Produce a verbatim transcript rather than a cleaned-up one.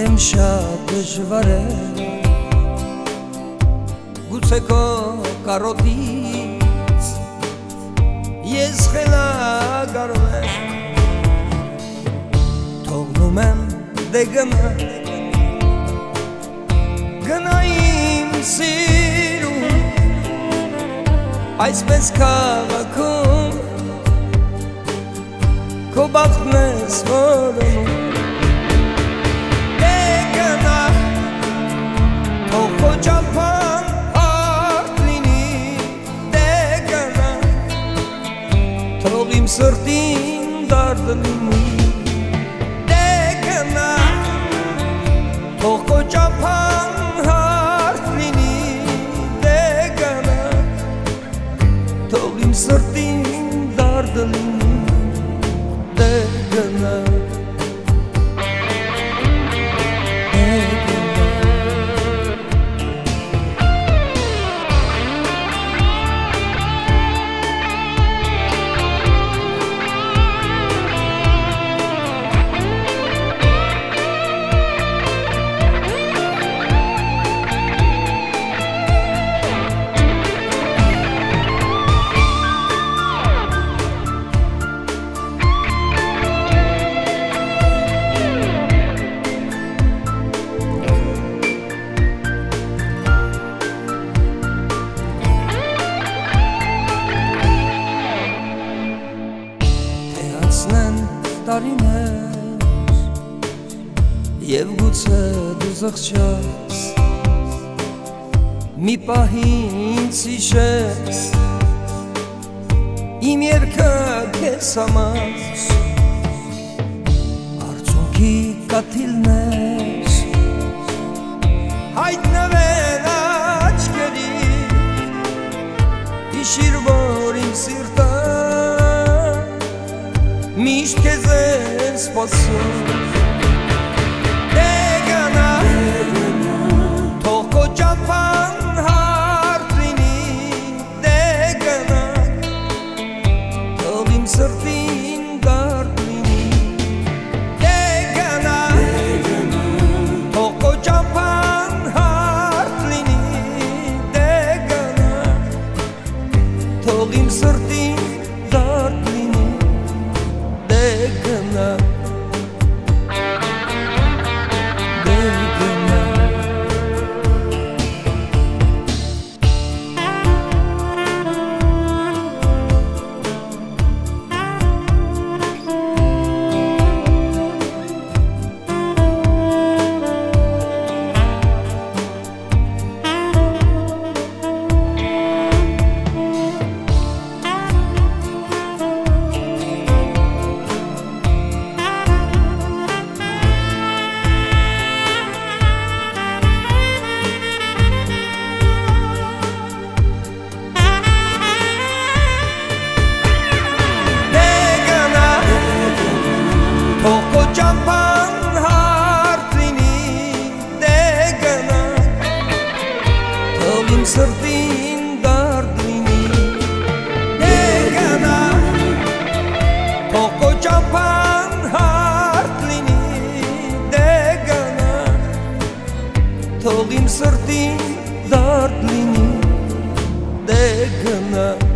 Գիտեմ շատ դժվար է Գուցե քո կարոտից Ես խելագարում եմ Թողնում եմ դե գնա Գնա իմ սիրուն Այսպես քաղաքում Քո բախտն ես որոնում Դե գնա Թող քո ճամփան հարթ լինի Դե գնա Թող իմ սրտին դարդ լինի Դե գնա Թող քո ճամփան հարթ լինի Դե գնա Թող իմ սրտին դարդ լինի Դե գնա տարիներ Եվ գուցե դու զղջաս Մի պահին հիշես Իմ երգը քեզ համար Արցունքի կաթիլներ Հայտնվեն աչքերի Հիշիր որ իմ սիրտը Միշտ քեզ են սպասում Դե գնա Թող քո ճամփան հարթ լինի Դե գնա Թող իմ սրտին դարդ լինի Դե գնա Թող քո ճամփան հարթ լինի Դե գնա Թող իմ սրտին դարդ լինի Դե գնա Դե գնա Թող քո ճամփան հարթ լինի Դե գնա Թող իմ սրտին դարդ լինի Դե գնա Թող քո ճամփան հարթ լինի Դե գնա Թող իմ սրտին դարդ լինի Դե գնա